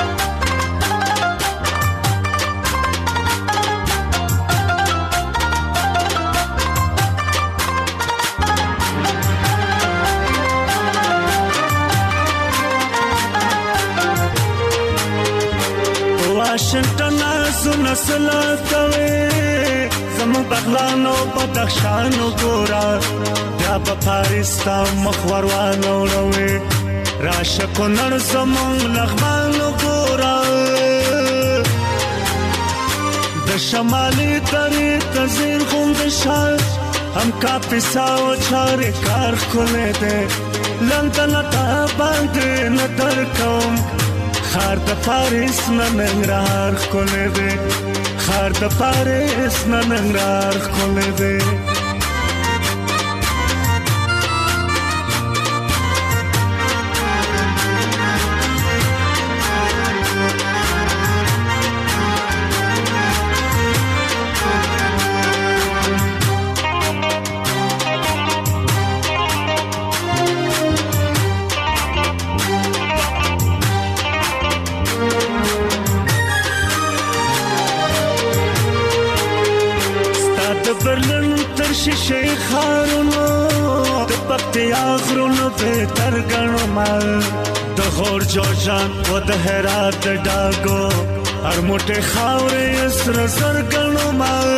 واشنګټن زونه سلا کوي زموږ بغلانو بدخشانو ګورا بیا په پاریس ته مخ وروانه وړوي راشه کونړ زموږ لغمانو ګورا د شمالي درې ته زیر غوندې شال هم کاپیسا او چارې کار ښکلی دی لندن ته باندې نظر کوم خار د پاریس ننګرهار ښکلی دی خار د پاریس ننګرهار ښکلی دی. شیشه خارونو د پکتیا غرونو به ترګنو مال د غور جوجان و د هرات د ډاګو هر موټه خاورې سر سرګنو مال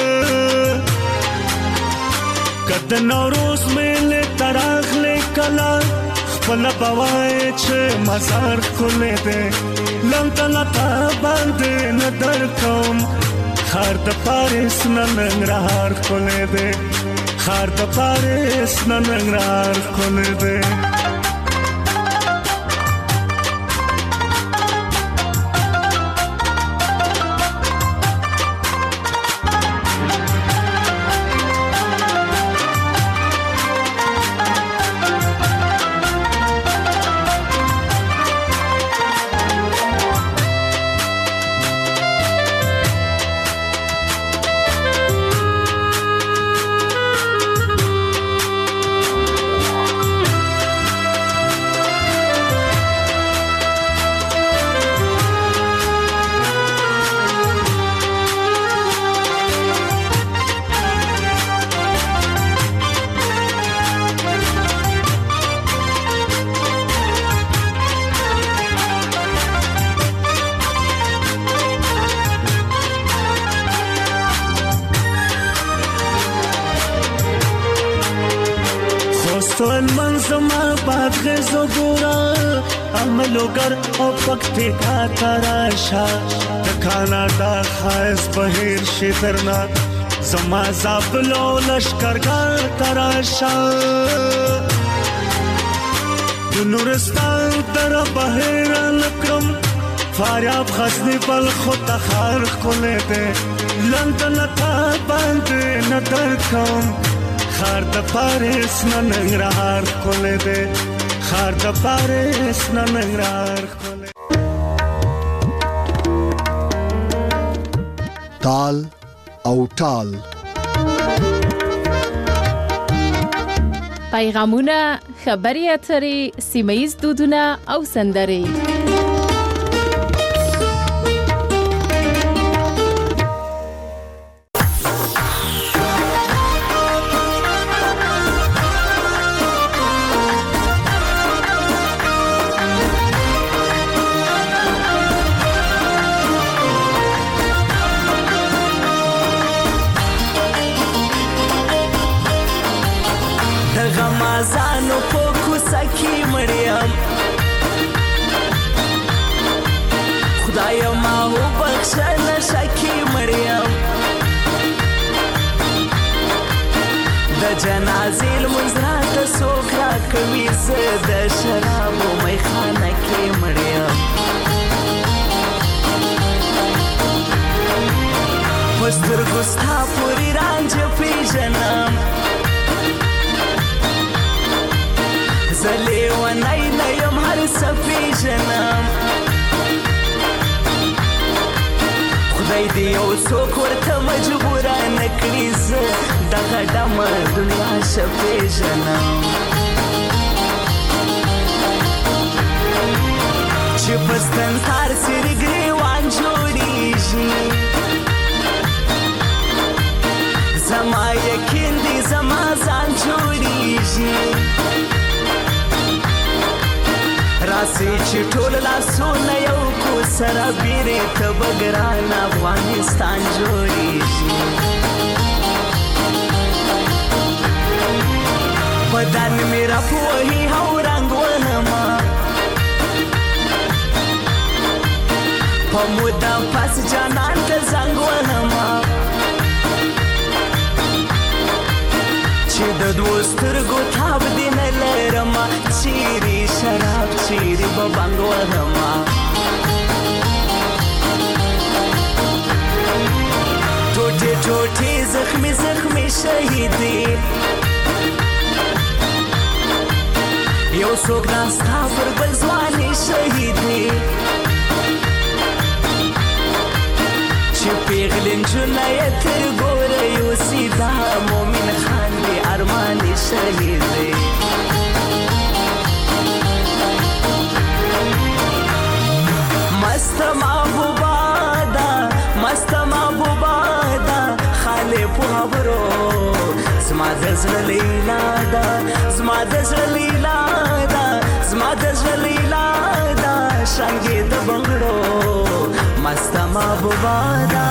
کده نوروز مېله تراغله کلا خپل بوای چې مزار کولې ده لندن ته باندې نظر کوم خار د پاریس ننګرهار ښکلی دی خار د پاریس ننګرهار ښکلی دی. سوال منظما بادغزو گورا عملوگر او پکتی کا تراشا کانادا خاص بهیر شیدرنا زما زابلو لشکرگار تراشا نورستان در بهیر لکرم فاریاب غزنی بل خود خار کله ده لندن تا باندې نظر کوم خار د پاریس ننګرهار کله ده خار د پاریس ننګرهار کله تال او ټال پیغامونه خبري اترې سیمه‌ییز دودونه او سندرې غمازانو پوکو سکی مریم خدایا ماهو بخشن شکی مریم د جنازې لمنځرات څوک راکوي زه د شرابو میخانه کې مریم په سترګو ستا پورې رانجه پیژنم زلی و نای نیم هر سپیژنم خدای دی یو څوک ورته مجبوره نکړي زه دغه ډمه دنیا ښه پیژنم چې په ستنهار سرې ګریوان جوړیږي زما یقین دی زما ځان جوړیږي راسي چې ټول لاسونه یو کو سره بیرې ته بګران افغانستان جوړیږي بدن مې راپوهي او رنګ وهما په موده پس جانان ته زنګ وهما چې د دوو سترګو تاب دې نه لرمه چیرې شراب چیرې به بنګ وهمه ټوټې ټوټې زخمې زخمې شهیدې یو څوک ناستا پر بل ځوانې شهیدې چې پیغلې نجونه یې تر ګوره یوسي دا مومن خان دې ارمانې شهیدې مست محبوبه ده مست محبوبه ده خاله په خبرو زما د زړه لیلا ده زما د زړه لیلا ده زما د زړه لیلا ده شانګې د بنګړو مست محبوبه ده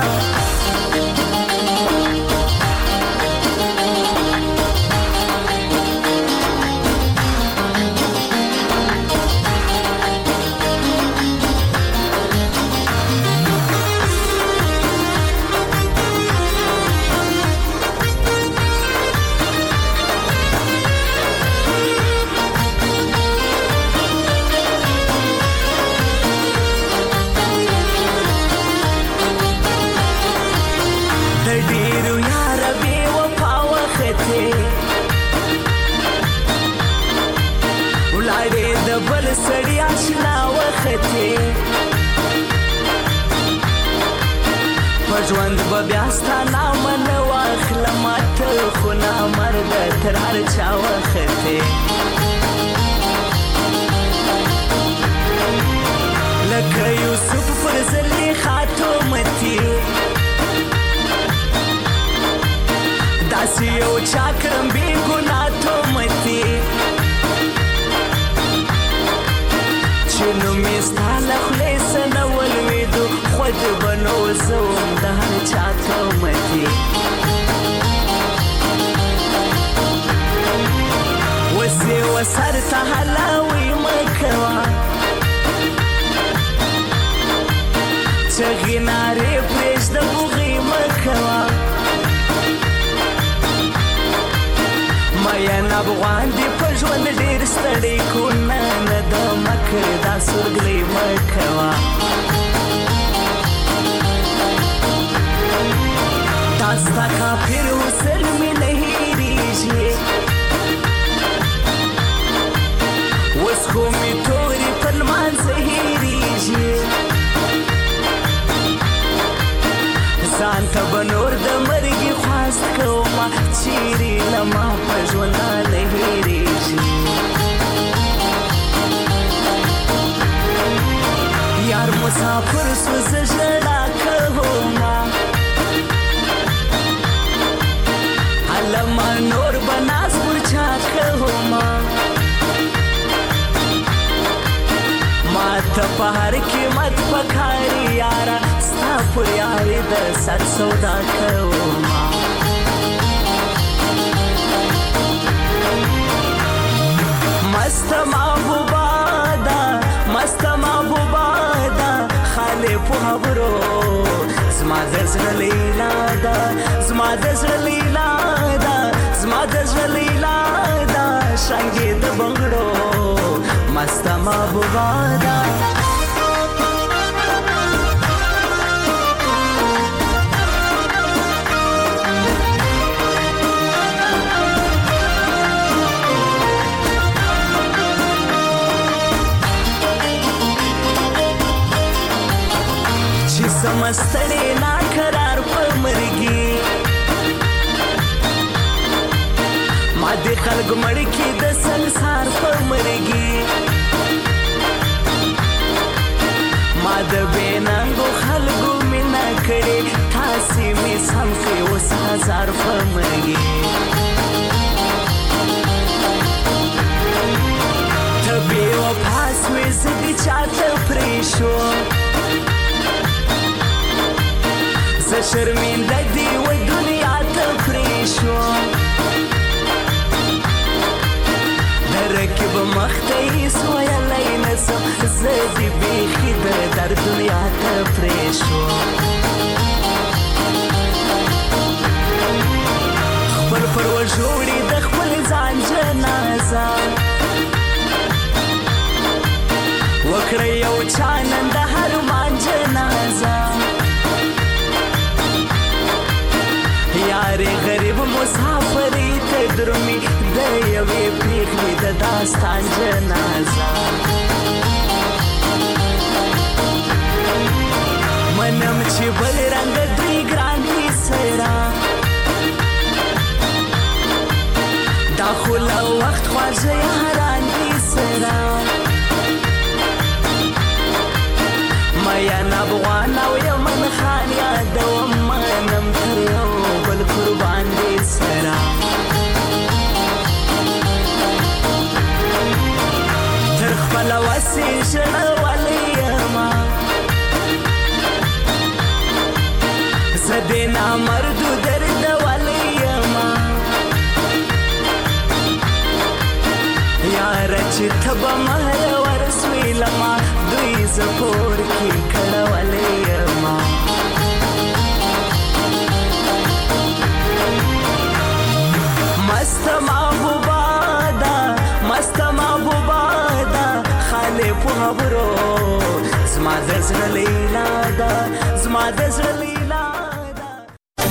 سړی آشنا وختې په ژوند به بیا ستا نامه نه واخلم ته خو نامرده تر هر چا وختې لکه یوسف پر زلیخا تومتي داسې یو چا کړم بې ګناه تومتي چې نومې ستا له خولې څه نه ولوېدو خود به نو زه وم د هر چا تومتي وسې ورته هلاوي مکوا چغې نارې پرېږده بوغې مکوا مین افغان دې په ژوند ډېر ستړی کونه نه د مکر دا سورګلې مکوا تا ستا کافر وسل مې نه هېرېږي اوس خو مې تورې په لمانځه هېرېږي ځان ته به نور د مرګي خواست کومه چیرې له ما په ژونده نه هېرېږي یار مسافر سو زه ژړا کومه هلمه نور به ناز ورچا کومه ما ته په هر قیمت پکاري یاره ستا پر یارې د سر سودا کومه مست محبوبه ده مست محبوبه ده خالې په خبرو زما د زړه لیلا ده زما د زړه لیلا ده زما د زړه لیلا ده شانګې د بنګړو مست محبوبه ده چې سمستړې ناقرار په مرګي ما د خلکو مړ کې د سنسار په مرګي ما د بېننګو خلکو مینه کړې تاسې مې سم کړې اوس هزار په مرګي ته بې وفا سوې زه دې چاته پرېښوم زه شرمنده دې و دنیا ته پرېښوم د رقیب مخ ته هېڅ ویلی نه شم زه دې بیخي د در دنیا ته پرېښوم خپل پر وژوړي د خپل ځان جنازه وکړه یو چا نن د هر مان جنازه یارې غریب مسافرې ته درومي د یوې پېغلې د داستان جنازه منم چې بل رنګ دوی ګران دي سره دا خو له وخت خواږه یاران دي سره مین افغان او یمن خان یادوم منم تر یو بل قربان دي سره تر خپله وسې ژړولی یمه زه دې نامردو دردولی یمه یاره چې ته به مهر ورسوې له ما دوی زه پور کې کړولی یمه مست محبوبه ده مست محبوبه ده خالې په خبرو زما د زړه لیلا ده زما د زړه لیلا